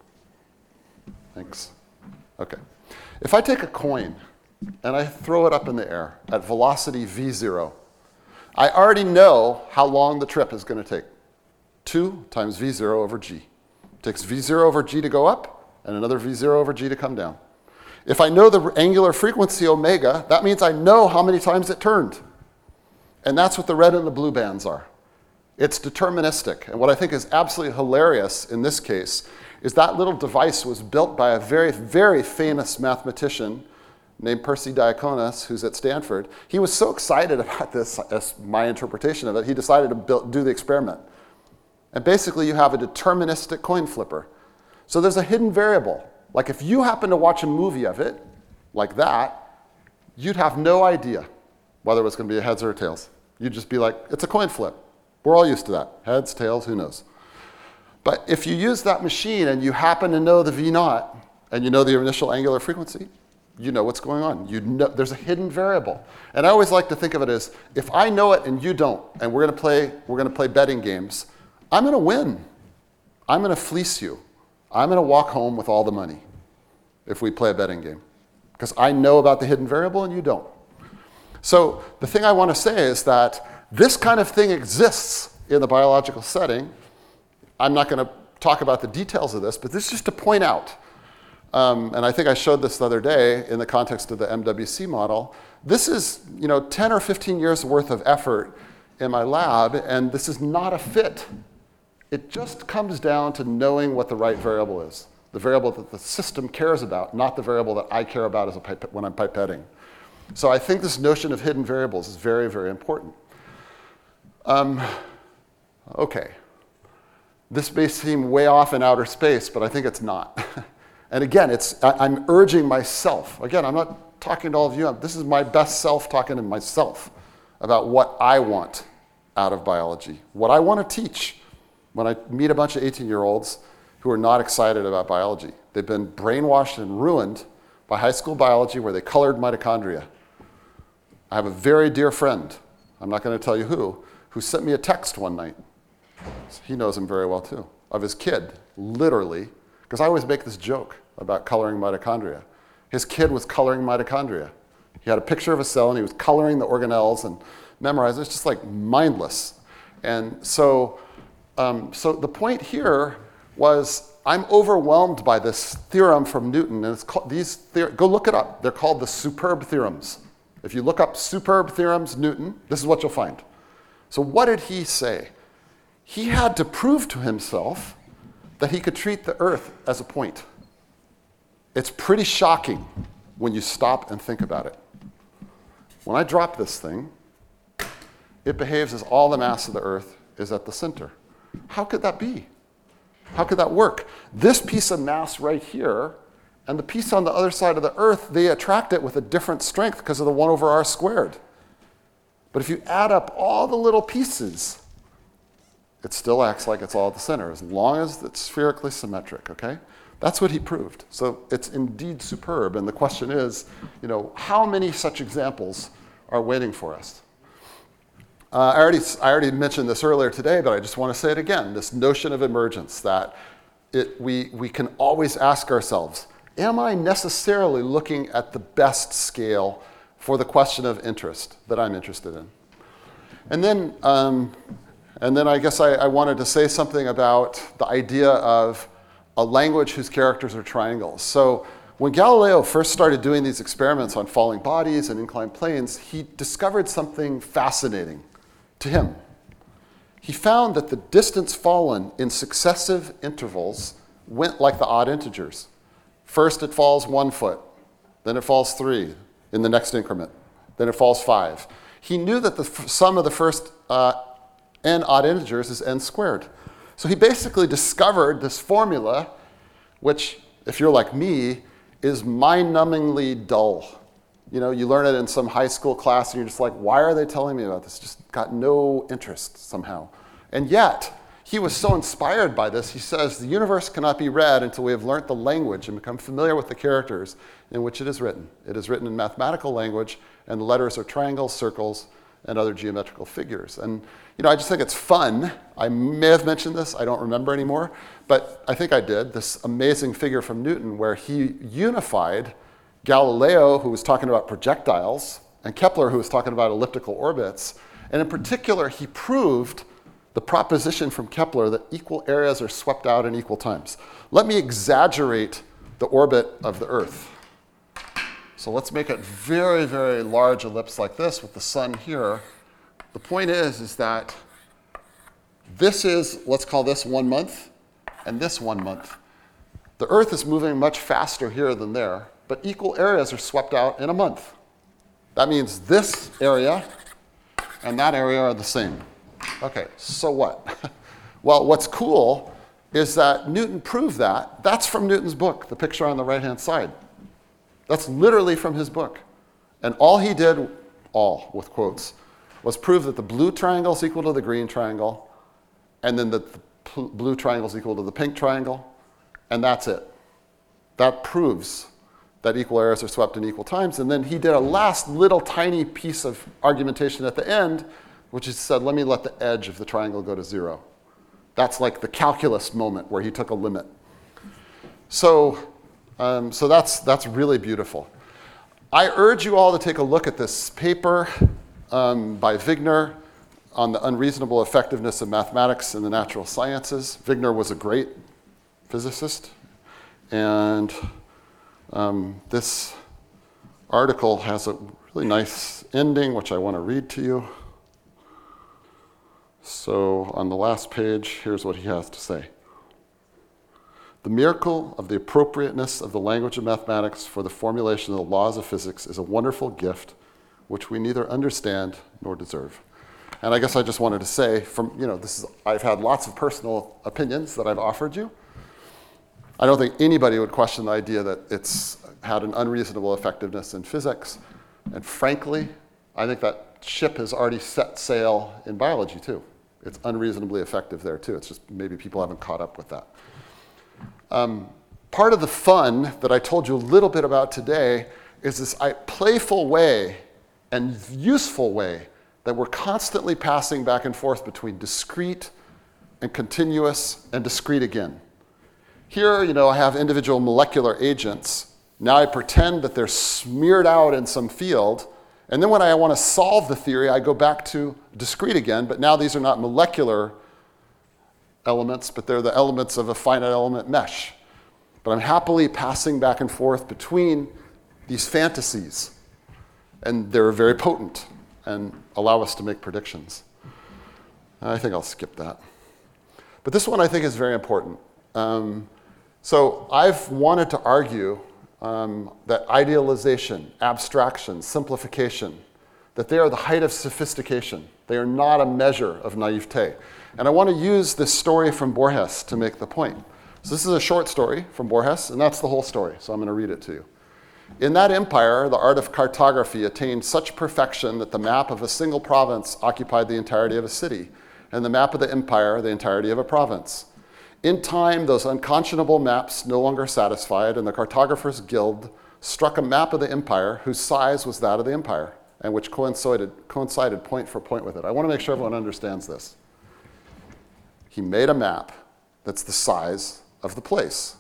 Thanks. Okay. If I take a coin and I throw it up in the air at velocity v0, I already know how long the trip is going to take. 2 times v0 over g. It takes v0 over g to go up and another v0 over g to come down. If I know the angular frequency omega, that means I know how many times it turned. And that's what the red and the blue bands are. It's deterministic. And what I think is absolutely hilarious in this case is that little device was built by a very, very famous mathematician named Percy Diaconis, who's at Stanford. He was so excited about this, as my interpretation of it, he decided to do the experiment. And basically, you have a deterministic coin flipper. So there's a hidden variable. Like if you happen to watch a movie of it, like that, you'd have no idea whether it was going to be a heads or a tails. You'd just be like, it's a coin flip. We're all used to that. Heads, tails, who knows? But if you use that machine and you happen to know the V0 and you know the initial angular frequency, you know what's going on. There's a hidden variable. And I always like to think of it as, if I know it and you don't, and we're going to play betting games, I'm going to win. I'm going to fleece you. I'm going to walk home with all the money if we play a betting game. Because I know about the hidden variable and you don't. So the thing I want to say is that this kind of thing exists in the biological setting. I'm not going to talk about the details of this, but this is just to point out, and I think I showed this the other day in the context of the MWC model. This is 10 or 15 years worth of effort in my lab, and this is not a fit. It just comes down to knowing what the right variable is, the variable that the system cares about, not the variable that I care about when I'm pipetting. So I think this notion of hidden variables is very, very important. Okay. This may seem way off in outer space, but I think it's not. And again, I'm urging myself. Again, I'm not talking to all of you. This is my best self talking to myself about what I want out of biology, what I want to teach when I meet a bunch of 18-year-olds who are not excited about biology. They've been brainwashed and ruined by high school biology where they colored mitochondria. I have a very dear friend, I'm not going to tell you who sent me a text one night. He knows him very well too, of his kid, literally, because I always make this joke about coloring mitochondria. His kid was coloring mitochondria. He had a picture of a cell and he was coloring the organelles and memorizing. It's just like mindless. And so the point here was I'm overwhelmed by this theorem from Newton, and it's called, go look it up. They're called the superb theorems. If you look up superb theorems, Newton, this is what you'll find. So what did he say? He had to prove to himself that he could treat the Earth as a point. It's pretty shocking when you stop and think about it. When I drop this thing, it behaves as all the mass of the Earth is at the center. How could that be? How could that work? This piece of mass right here and the piece on the other side of the Earth, they attract it with a different strength because of the 1 over r squared. But if you add up all the little pieces, it still acts like it's all at the center, as long as it's spherically symmetric, okay? That's what he proved. So it's indeed superb. And the question is, how many such examples are waiting for us? I already mentioned this earlier today, but I just want to say it again, this notion of emergence, that we can always ask ourselves, am I necessarily looking at the best scale for the question of interest that I'm interested in? And then I guess I wanted to say something about the idea of a language whose characters are triangles. So when Galileo first started doing these experiments on falling bodies and inclined planes, he discovered something fascinating to him. He found that the distance fallen in successive intervals went like the odd integers. First it falls 1 foot, then it falls 3 in the next increment, then it falls 5. He knew that the sum of the first n odd integers is n squared. So he basically discovered this formula, which, if you're like me, is mind-numbingly dull. You learn it in some high school class and you're just like, why are they telling me about this? Just got no interest somehow. And yet, he was so inspired by this, he says, the universe cannot be read until we have learnt the language and become familiar with the characters in which it is written. It is written in mathematical language, and the letters are triangles, circles, and other geometrical figures. And I just think it's fun. I may have mentioned this, I don't remember anymore, but I think I did, this amazing figure from Newton where he unified Galileo, who was talking about projectiles, and Kepler, who was talking about elliptical orbits. And in particular, he proved the proposition from Kepler that equal areas are swept out in equal times. Let me exaggerate the orbit of the Earth. So let's make a very, very large ellipse like this with the sun here. The point is that this is, let's call this 1 month, and this 1 month. The Earth is moving much faster here than there, but equal areas are swept out in a month. That means this area and that area are the same. Okay, so what? Well, what's cool is that Newton proved that. That's from Newton's book, the picture on the right-hand side. That's literally from his book. And all he did, all with quotes, was prove that the blue triangle is equal to the green triangle, and then that the blue triangle is equal to the pink triangle, and that's it. That proves that equal areas are swept in equal times. And then he did a last little tiny piece of argumentation at the end, which is said, let me let the edge of the triangle go to 0. That's like the calculus moment where he took a limit. So that's really beautiful. I urge you all to take a look at this paper by Wigner on the unreasonable effectiveness of mathematics in the natural sciences. Wigner was a great physicist. And this article has a really nice ending, which I want to read to you. So on the last page, here's what he has to say. The miracle of the appropriateness of the language of mathematics for the formulation of the laws of physics is a wonderful gift which we neither understand nor deserve. And I guess I just wanted to say, I've had lots of personal opinions that I've offered you. I don't think anybody would question the idea that it's had an unreasonable effectiveness in physics. And frankly, I think that ship has already set sail in biology too. It's unreasonably effective there too. It's just maybe people haven't caught up with that. Part of the fun that I told you a little bit about today is this playful way and useful way that we're constantly passing back and forth between discrete and continuous and discrete again. Here, I have individual molecular agents. Now I pretend that they're smeared out in some field, and then when I want to solve the theory, I go back to discrete again, but now these are not molecular elements, but they're the elements of a finite element mesh. But I'm happily passing back and forth between these fantasies, and they're very potent and allow us to make predictions. I think I'll skip that. But this one I think is very important. So I've wanted to argue that idealization, abstraction, simplification, that they are the height of sophistication. They are not a measure of naivete. And I want to use this story from Borges to make the point. So this is a short story from Borges, and that's the whole story, so I'm going to read it to you. In that empire, the art of cartography attained such perfection that the map of a single province occupied the entirety of a city, and the map of the empire the entirety of a province. In time, those unconscionable maps no longer satisfied, and the Cartographers' Guild struck a map of the empire whose size was that of the empire, and which coincided point for point with it. I want to make sure everyone understands this. He made a map that's the size of the place.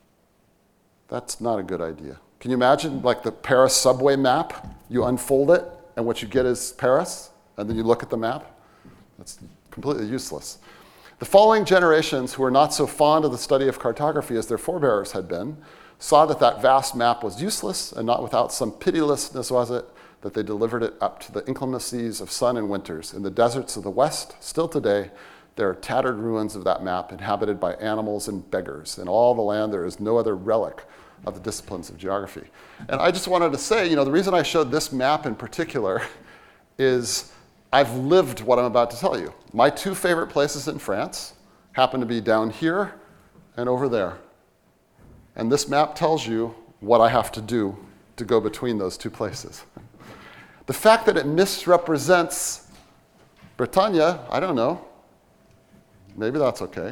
That's not a good idea. Can you imagine, like the Paris subway map? You unfold it, and what you get is Paris, and then you look at the map? That's completely useless. The following generations, who were not so fond of the study of cartography as their forebears had been, saw that that vast map was useless, and not without some pitilessness was it that they delivered it up to the inclemencies of sun and winters. In the deserts of the West, still today, there are tattered ruins of that map inhabited by animals and beggars. In all the land, there is no other relic of the disciplines of geography. And I just wanted to say, the reason I showed this map in particular is I've lived what I'm about to tell you. My two favorite places in France happen to be down here and over there. And this map tells you what I have to do to go between those two places. The fact that it misrepresents Bretagne, I don't know. Maybe that's okay.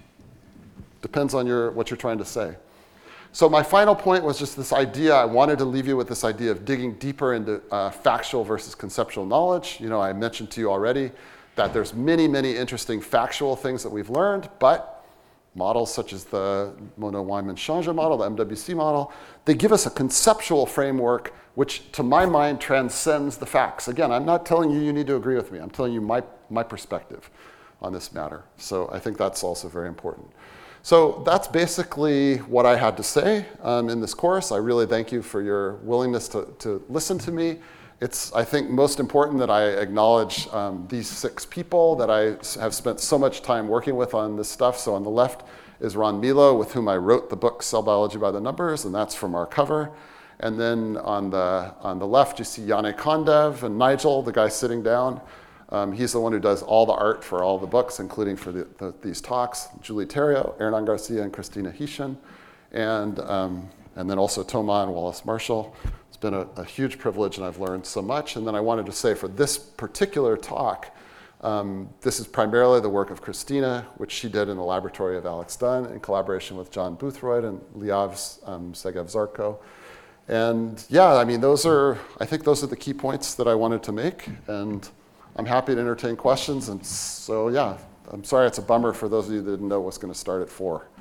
Depends on what you're trying to say. So my final point was just this idea. I wanted to leave you with this idea of digging deeper into factual versus conceptual knowledge. I mentioned to you already that there's many, many interesting factual things that we've learned, but models such as the Monod-Weinmann-Schonje model, the MWC model, they give us a conceptual framework which, to my mind, transcends the facts. Again, I'm not telling you need to agree with me. I'm telling you my perspective on this matter. So I think that's also very important. So that's basically what I had to say in this course. I really thank you for your willingness to listen to me. It's, I think, most important that I acknowledge these 6 people that I have spent so much time working with on this stuff. So on the left is Ron Milo, with whom I wrote the book Cell Biology by the Numbers, and that's from our cover. And then on the left, you see Yanne Kondev and Nigel, the guy sitting down. He's the one who does all the art for all the books, including for these talks. Julie Theriault, Hernan Garcia, and Christina Hischen. And then also Thomas and Wallace Marshall. It's been a huge privilege, and I've learned so much. And then I wanted to say for this particular talk, this is primarily the work of Christina, which she did in the laboratory of Alex Dunn in collaboration with John Boothroyd and Liav Segev-Zarko. And yeah, I think those are the key points that I wanted to make. And I'm happy to entertain questions. And so yeah, I'm sorry it's a bummer for those of you that didn't know what's going to start at 4.